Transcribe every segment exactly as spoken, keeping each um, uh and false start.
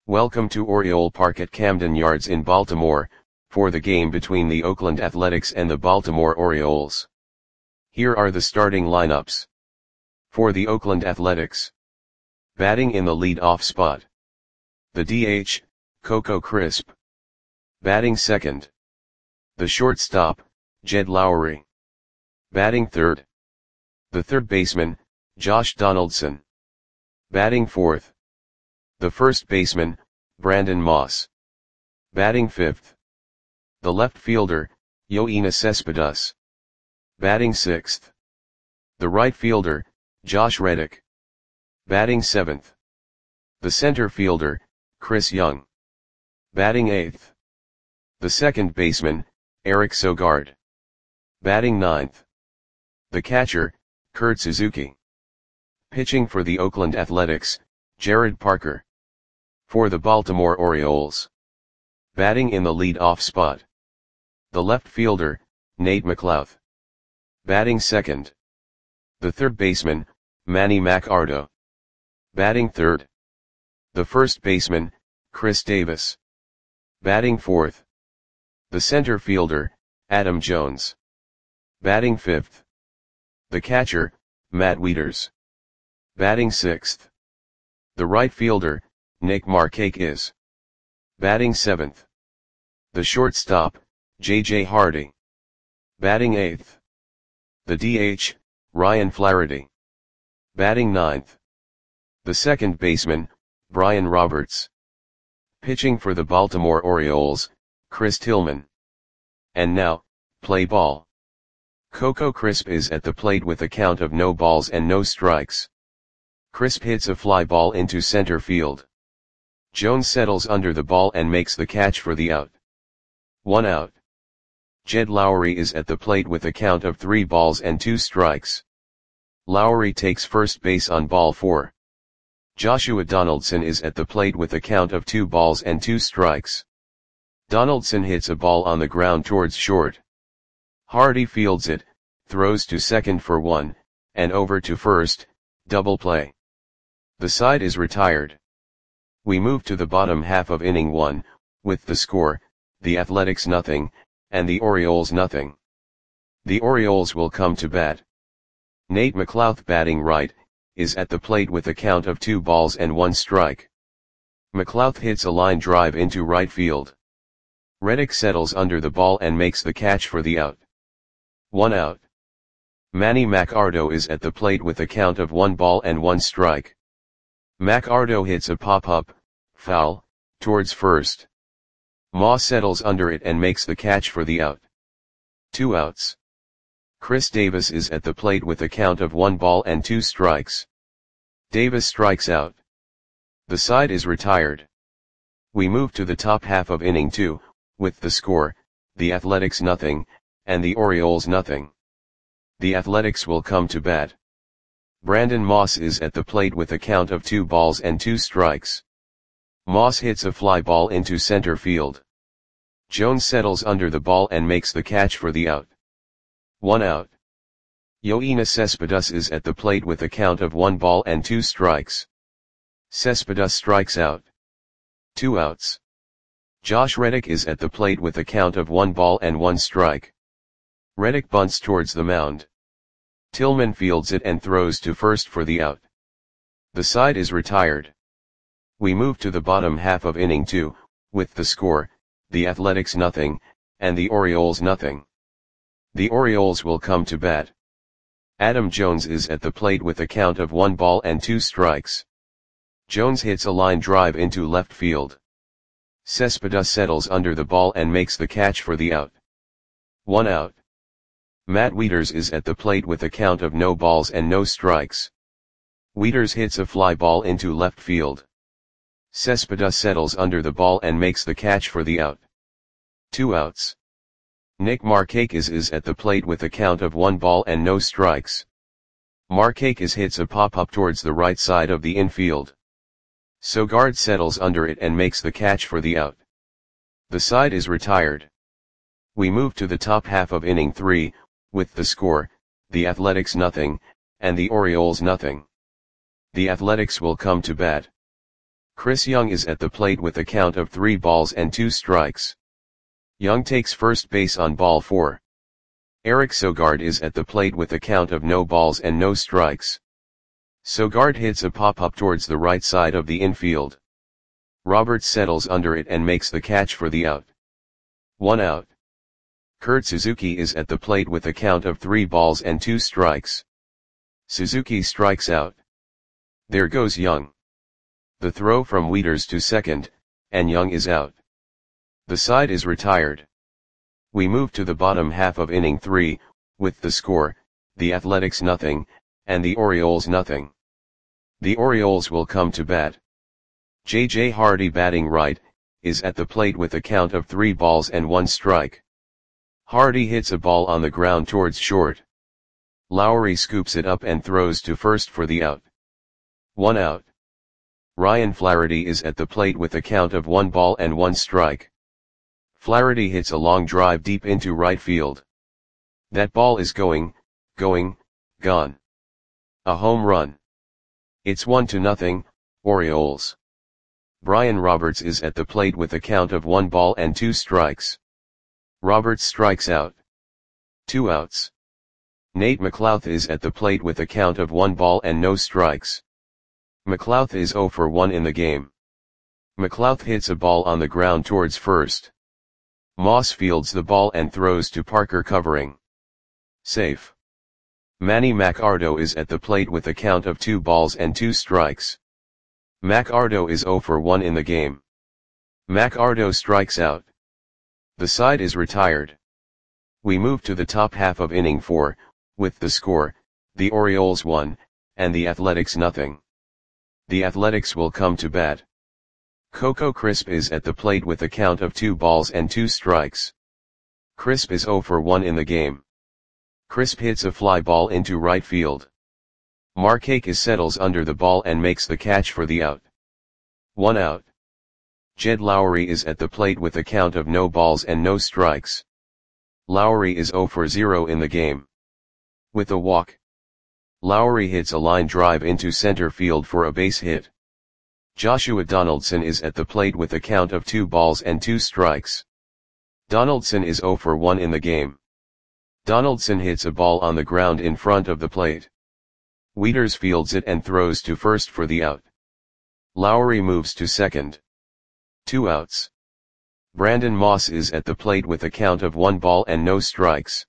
Welcome to Oriole Park at Camden Yards in Baltimore, for the game between the Oakland Athletics and the Baltimore Orioles. Here are the starting lineups. For the Oakland Athletics. Batting in the lead-off spot. The D H, Coco Crisp. Batting second. The shortstop, Jed Lowrie. Batting third. The third baseman, Josh Donaldson. Batting fourth. The first baseman, Brandon Moss. Batting fifth. The left fielder, Yoenis Cespedes. Batting sixth. The right fielder, Josh Reddick. Batting seventh. The center fielder, Chris Young. Batting eighth. The second baseman, Eric Sogard. Batting ninth. The catcher, Kurt Suzuki. Pitching for the Oakland Athletics, Jarrod Parker. For the Baltimore Orioles. Batting in the lead-off spot. The left fielder, Nate McLouth. Batting second. The third baseman, Manny Machado. Batting third. The first baseman, Chris Davis. Batting fourth. The center fielder, Adam Jones. Batting fifth. The catcher, Matt Wieters. Batting sixth. The right fielder, Nick Markakis. Batting seventh. The shortstop, J J Hardy. Batting eighth. The D H, Ryan Flaherty. Batting ninth. The second baseman, Brian Roberts. Pitching for the Baltimore Orioles, Chris Tillman. And now, play ball. Coco Crisp is at the plate with a count of no balls and no strikes. Crisp hits a fly ball into center field. Jones settles under the ball and makes the catch for the out. One out. Jed Lowrie is at the plate with a count of three balls and two strikes. Lowrie takes first base on ball four. Joshua Donaldson is at the plate with a count of two balls and two strikes. Donaldson hits a ball on the ground towards short. Hardy fields it, throws to second for one, and over to first, double play. The side is retired. We move to the bottom half of inning one, with the score, the Athletics nothing, and the Orioles nothing. The Orioles will come to bat. Nate McLouth batting right, is at the plate with a count of two balls and one strike. McLouth hits a line drive into right field. Reddick settles under the ball and makes the catch for the out. One out. Manny Machado is at the plate with a count of one ball and one strike. Machado hits a pop-up, foul, towards first. Moss settles under it and makes the catch for the out. Two outs. Chris Davis is at the plate with a count of one ball and two strikes. Davis strikes out. The side is retired. We move to the top half of inning two, with the score, the Athletics nothing, and the Orioles nothing. The Athletics will come to bat. Brandon Moss is at the plate with a count of two balls and two strikes. Moss hits a fly ball into center field. Jones settles under the ball and makes the catch for the out. One out. Yoenis Cespedes is at the plate with a count of one ball and two strikes. Cespedes strikes out. Two outs. Josh Reddick is at the plate with a count of one ball and one strike. Reddick bunts towards the mound. Tillman fields it and throws to first for the out. The side is retired. We move to the bottom half of inning two, with the score, the Athletics nothing, and the Orioles nothing. The Orioles will come to bat. Adam Jones is at the plate with a count of one ball and two strikes. Jones hits a line drive into left field. Cespedes settles under the ball and makes the catch for the out. One out. Matt Wieters is at the plate with a count of no balls and no strikes. Wieters hits a fly ball into left field. Cespedes settles under the ball and makes the catch for the out. Two outs. Nick Markakis is at the plate with a count of one ball and no strikes. Markakis hits a pop-up towards the right side of the infield. Sogard settles under it and makes the catch for the out. The side is retired. We move to the top half of inning three, with the score, the Athletics nothing, and the Orioles nothing. The Athletics will come to bat. Chris Young is at the plate with a count of three balls and two strikes. Young takes first base on ball four. Eric Sogard is at the plate with a count of no balls and no strikes. Sogard hits a pop-up towards the right side of the infield. Roberts settles under it and makes the catch for the out. One out. Kurt Suzuki is at the plate with a count of three balls and two strikes. Suzuki strikes out. There goes Young. The throw from Wieters to second, and Young is out. The side is retired. We move to the bottom half of inning three, with the score, the Athletics nothing, and the Orioles nothing. The Orioles will come to bat. J J Hardy, batting right, is at the plate with a count of three balls and one strike. Hardy hits a ball on the ground towards short. Lowry scoops it up and throws to first for the out. One out. Ryan Flaherty is at the plate with a count of one ball and one strike. Flaherty hits a long drive deep into right field. That ball is going, going, gone. A home run. It's one to nothing, Orioles. Brian Roberts is at the plate with a count of one ball and two strikes. Roberts strikes out. Two outs. Nate McLouth is at the plate with a count of one ball and no strikes. McLouth is zero for one in the game. McLouth hits a ball on the ground towards first. Moss fields the ball and throws to Parker, covering. Safe. Manny Macardo is at the plate with a count of two balls and two strikes. Macardo is zero for one in the game. Macardo strikes out. The side is retired. We move to the top half of inning four, with the score, the Orioles one, and the Athletics nothing. The Athletics will come to bat. Coco Crisp is at the plate with a count of two balls and two strikes. Crisp is zero for one in the game. Crisp hits a fly ball into right field. Markakis settles under the ball and makes the catch for the out. One out. Jed Lowry is at the plate with a count of no balls and no strikes. Lowry is zero for zero in the game. With a walk. Lowry hits a line drive into center field for a base hit. Joshua Donaldson is at the plate with a count of two balls and two strikes. Donaldson is zero for one in the game. Donaldson hits a ball on the ground in front of the plate. Wieters fields it and throws to first for the out. Lowry moves to second. Two outs. Brandon Moss is at the plate with a count of one ball and no strikes.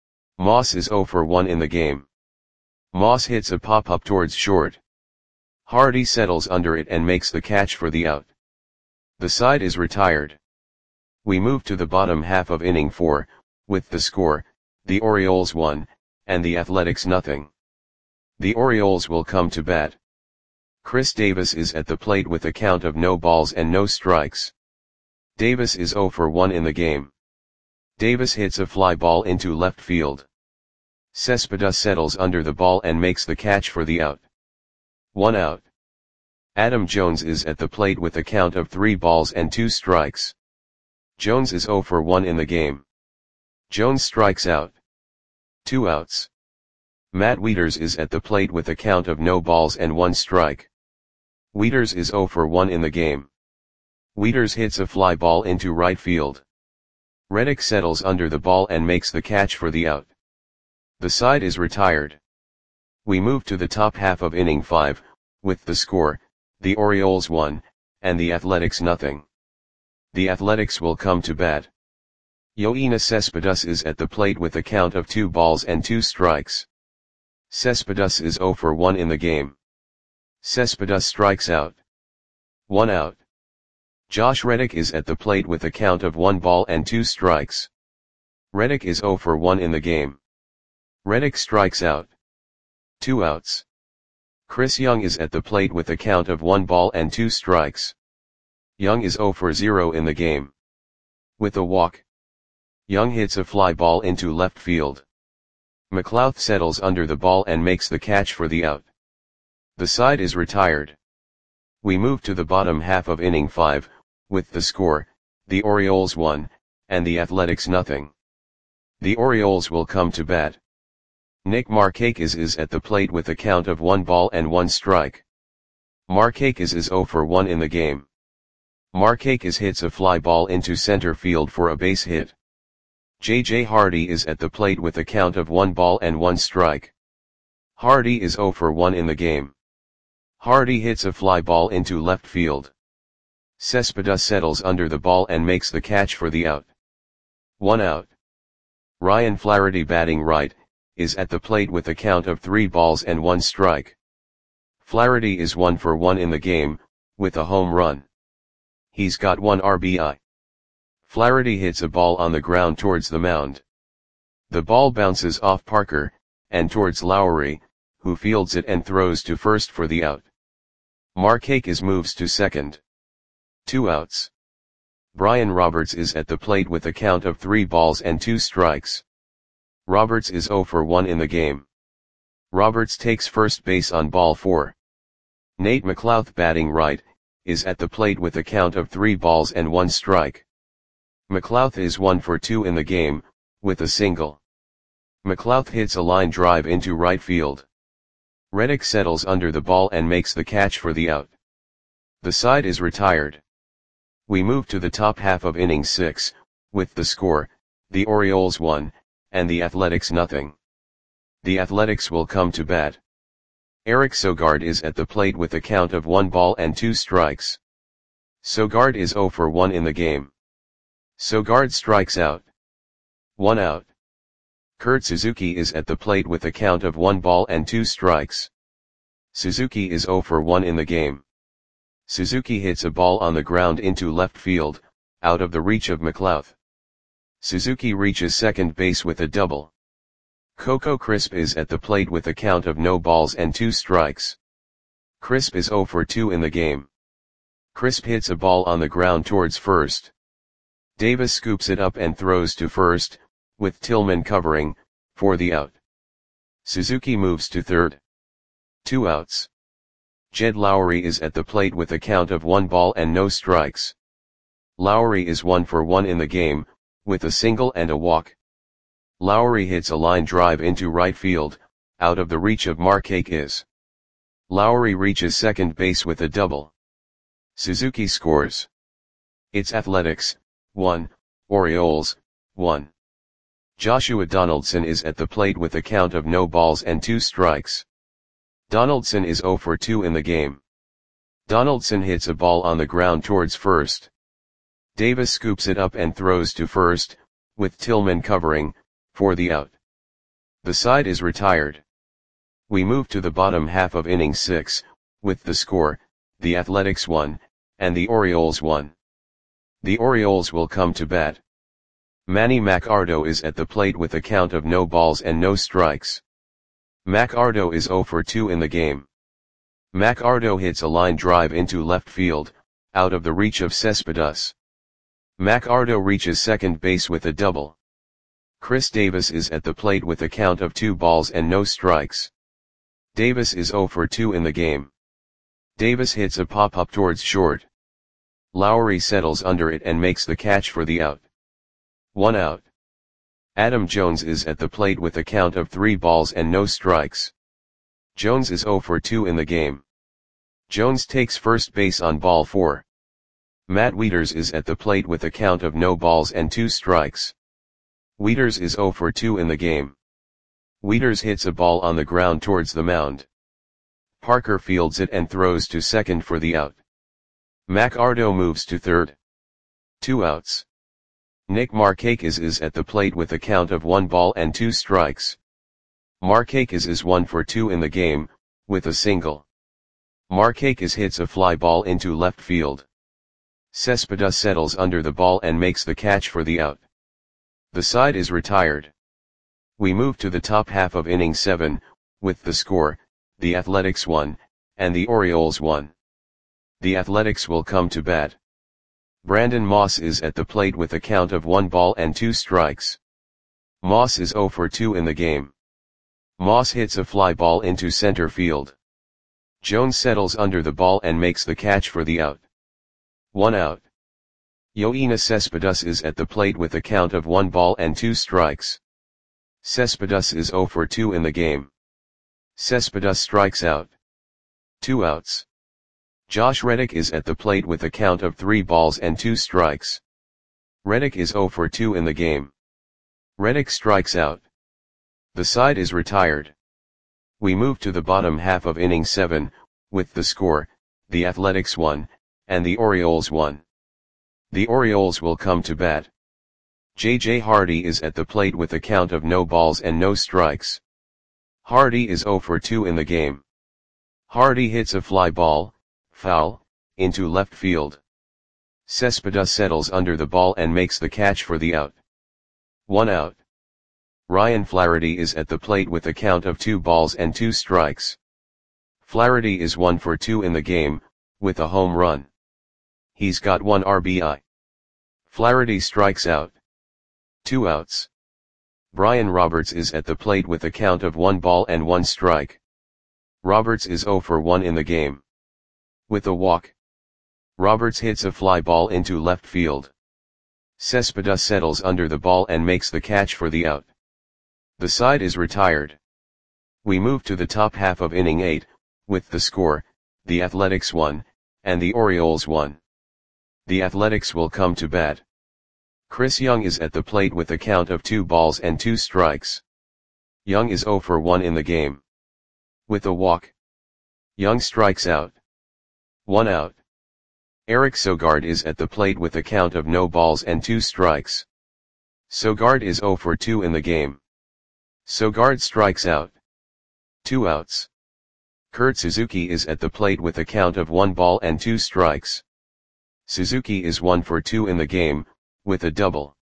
Moss is zero for one in the game. Moss hits a pop-up towards short. Hardy settles under it and makes the catch for the out. The side is retired. We move to the bottom half of inning four, with the score, the Orioles one, and the Athletics nothing. The Orioles will come to bat. Chris Davis is at the plate with a count of no balls and no strikes. Davis is zero for one in the game. Davis hits a fly ball into left field. Cespedes settles under the ball and makes the catch for the out. One out. Adam Jones is at the plate with a count of three balls and two strikes. Jones is zero for one in the game. Jones strikes out. Two outs. Matt Wieters is at the plate with a count of no balls and one strike. Wieters is zero for one in the game. Wieters hits a fly ball into right field. Reddick settles under the ball and makes the catch for the out. The side is retired. We move to the top half of inning five, with the score, the Orioles one, and the Athletics nothing. The Athletics will come to bat. Yoenis Cespedes is at the plate with a count of two balls and two strikes. Cespedes is zero for one in the game. Cespedes strikes out. One out. Josh Reddick is at the plate with a count of one ball and two strikes. Reddick is zero for one in the game. Reddick strikes out. Two outs. Chris Young is at the plate with a count of one ball and two strikes. Young is zero for zero in the game. With a walk. Young hits a fly ball into left field. McLouth settles under the ball and makes the catch for the out. The side is retired. We move to the bottom half of inning five, with the score, the Orioles one, and the Athletics nothing. The Orioles will come to bat. Nick Markakis is at the plate with a count of one ball and one strike. Markakis is zero for one in the game. Markakis hits a fly ball into center field for a base hit. J J Hardy is at the plate with a count of one ball and one strike. Hardy is zero for one in the game. Hardy hits a fly ball into left field. Cespedes settles under the ball and makes the catch for the out. One out. Ryan Flaherty, batting right, is at the plate with a count of three balls and one strike. Flaherty is one for one in the game, with a home run. He's got one R B I. Flaherty hits a ball on the ground towards the mound. The ball bounces off Parker, and towards Lowry, who fields it and throws to first for the out. Markakis moves to second. Two outs. Brian Roberts is at the plate with a count of three balls and two strikes. Roberts is zero for one in the game. Roberts takes first base on ball four. Nate McLouth, batting right, is at the plate with a count of three balls and one strike. McLouth is one for two in the game, with a single. McLouth hits a line drive into right field. Reddick settles under the ball and makes the catch for the out. The side is retired. We move to the top half of inning six, with the score, the Orioles one, and the Athletics nothing. The Athletics will come to bat. Eric Sogard is at the plate with a count of one ball and two strikes. Sogard is zero for one in the game. Sogard strikes out. One out. Kurt Suzuki is at the plate with a count of one ball and two strikes. Suzuki is zero for one in the game. Suzuki hits a ball on the ground into left field, out of the reach of McLouth. Suzuki reaches second base with a double. Coco Crisp is at the plate with a count of no balls and two strikes. Crisp is zero for two in the game. Crisp hits a ball on the ground towards first. Davis scoops it up and throws to first, with Tillman covering, for the out. Suzuki moves to third. Two outs. Jed Lowry is at the plate with a count of one ball and no strikes. Lowry is one for one in the game, with a single and a walk. Lowry hits a line drive into right field, out of the reach of Markakis. Lowry reaches second base with a double. Suzuki scores. It's Athletics, one, Orioles, one. Joshua Donaldson is at the plate with a count of no balls and two strikes. Donaldson is zero for two in the game. Donaldson hits a ball on the ground towards first. Davis scoops it up and throws to first, with Tillman covering, for the out. The side is retired. We move to the bottom half of inning six, with the score, the Athletics one, and the Orioles one. The Orioles will come to bat. Manny Macardo is at the plate with a count of no balls and no strikes. Macardo is zero for two in the game. Macardo hits a line drive into left field, out of the reach of Cespedes. Macardo reaches second base with a double. Chris Davis is at the plate with a count of two balls and no strikes. Davis is zero for two in the game. Davis hits a pop-up towards short. Lowry settles under it and makes the catch for the out. One out. Adam Jones is at the plate with a count of three balls and no strikes. Jones is zero for two in the game. Jones takes first base on ball four. Matt Wieters is at the plate with a count of no balls and two strikes. Wieters is zero for two in the game. Wieters hits a ball on the ground towards the mound. Parker fields it and throws to second for the out. Macardo moves to third. Two outs. Nick Markakis is at the plate with a count of one ball and two strikes. Markakis is one for two in the game, with a single. Markakis hits a fly ball into left field. Cespedes settles under the ball and makes the catch for the out. The side is retired. We move to the top half of inning seven, with the score, the Athletics one, and the Orioles one. The Athletics will come to bat. Brandon Moss is at the plate with a count of one ball and two strikes. Moss is zero for two in the game. Moss hits a fly ball into center field. Jones settles under the ball and makes the catch for the out. One out. Yoenis Cespedes is at the plate with a count of one ball and two strikes. Cespedes is zero for two in the game. Cespedes strikes out. Two outs. Josh Reddick is at the plate with a count of three balls and two strikes. Reddick is zero for two in the game. Reddick strikes out. The side is retired. We move to the bottom half of inning seven, with the score, the Athletics one, and the Orioles one. The Orioles will come to bat. J J Hardy is at the plate with a count of no balls and no strikes. Hardy is zero for two in the game. Hardy hits a fly ball, foul, into left field. Cespedes settles under the ball and makes the catch for the out. One out. Ryan Flaherty is at the plate with a count of two balls and two strikes. Flaherty is one for two in the game, with a home run. He's got one R B I. Flaherty strikes out. Two outs. Brian Roberts is at the plate with a count of one ball and one strike. Roberts is zero for one in the game. With a walk. Roberts hits a fly ball into left field. Cespedes settles under the ball and makes the catch for the out. The side is retired. We move to the top half of inning eight, with the score, the Athletics one, and the Orioles one. The Athletics will come to bat. Chris Young is at the plate with a count of two balls and two strikes. Young is zero for one in the game. With a walk. Young strikes out. One out. Eric Sogard is at the plate with a count of no balls and two strikes. Sogard is zero for two in the game. Sogard strikes out. Two outs. Kurt Suzuki is at the plate with a count of one ball and two strikes. Suzuki is one for two in the game, with a double.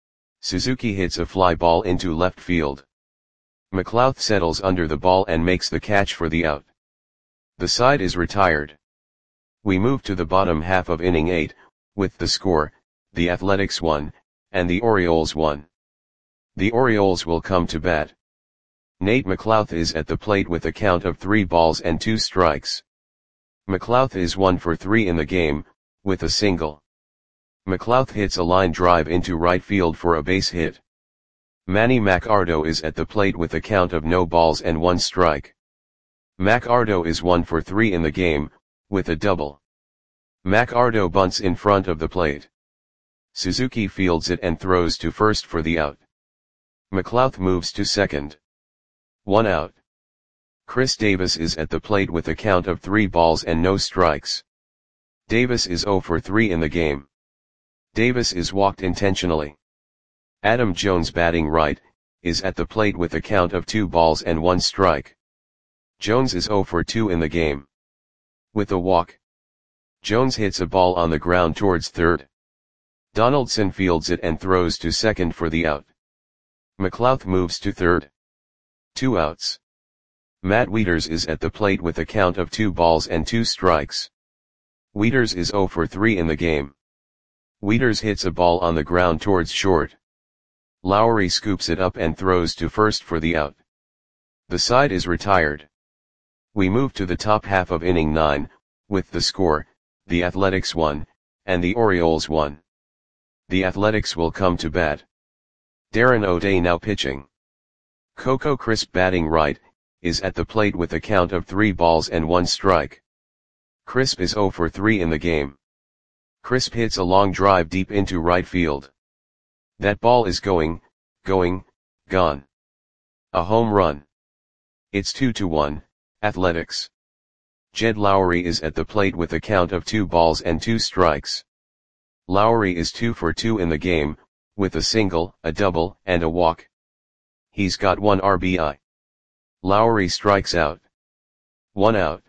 Suzuki hits a fly ball into left field. McLouth settles under the ball and makes the catch for the out. The side is retired. We move to the bottom half of inning eight, with the score, the Athletics one, and the Orioles one. The Orioles will come to bat. Nate McLouth is at the plate with a count of three balls and two strikes. McLouth is one for three in the game, with a single. McLouth hits a line drive into right field for a base hit. Manny Macardo is at the plate with a count of no balls and one strike. Macardo is one for three in the game, with a double. Macardo bunts in front of the plate. Suzuki fields it and throws to first for the out. McLouth moves to second. One out. Chris Davis is at the plate with a count of three balls and no strikes. Davis is zero for three in the game. Davis is walked intentionally. Adam Jones, batting right, is at the plate with a count of two balls and one strike. Jones is zero for two in the game. With a walk. Jones hits a ball on the ground towards third. Donaldson fields it and throws to second for the out. McLouth moves to third. Two outs. Matt Wieters is at the plate with a count of two balls and two strikes. Wieters is zero for three in the game. Wieters hits a ball on the ground towards short. Lowry scoops it up and throws to first for the out. The side is retired. We move to the top half of inning nine, with the score, the Athletics one, and the Orioles one. The Athletics will come to bat. Darren O'Day now pitching. Coco Crisp, batting right, is at the plate with a count of three balls and one strike. Crisp is zero for three in the game. Crisp hits a long drive deep into right field. That ball is going, going, gone. A home run. It's two to one, Athletics. Jed Lowry is at the plate with a count of two balls and two strikes. Lowry is two for two in the game, with a single, a double, and a walk. He's got one R B I. Lowry strikes out. One out.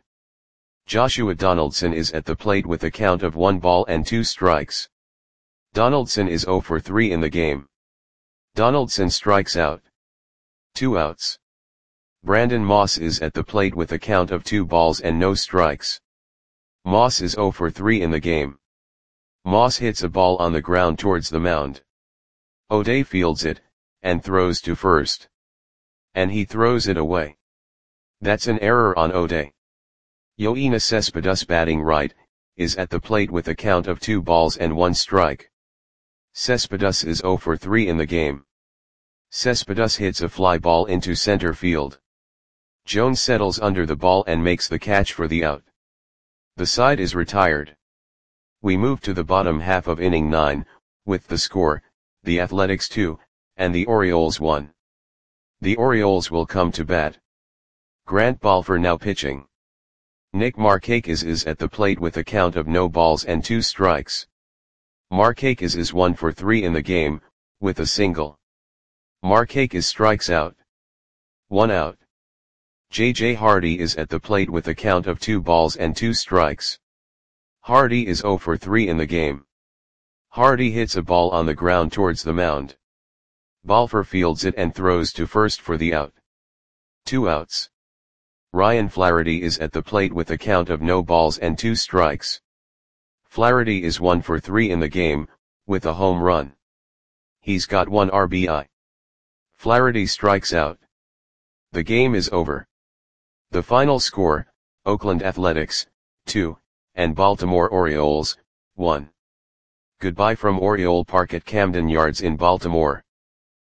Joshua Donaldson is at the plate with a count of one ball and two strikes. Donaldson is zero for three in the game. Donaldson strikes out. Two outs. Brandon Moss is at the plate with a count of two balls and no strikes. Moss is zero for three in the game. Moss hits a ball on the ground towards the mound. O'Day fields it, and throws to first. And he throws it away. That's an error on O'Day. Yoenis Cespedes, batting right, is at the plate with a count of two balls and one strike. Cespedes is zero for three in the game. Cespedes hits a fly ball into center field. Jones settles under the ball and makes the catch for the out. The side is retired. We move to the bottom half of inning nine, with the score, the Athletics two, and the Orioles one. The Orioles will come to bat. Grant Balfour now pitching. Nick Markakis is at the plate with a count of no balls and two strikes. Markakis is one for three in the game, with a single. Markakis strikes out. One out. J J Hardy is at the plate with a count of two balls and two strikes. Hardy is zero for three in the game. Hardy hits a ball on the ground towards the mound. Balfour fields it and throws to first for the out. Two outs. Ryan Flaherty is at the plate with a count of no balls and two strikes. Flaherty is one for three in the game, with a home run. He's got one R B I. Flaherty strikes out. The game is over. The final score, Oakland Athletics, two, and Baltimore Orioles, one. Goodbye from Oriole Park at Camden Yards in Baltimore.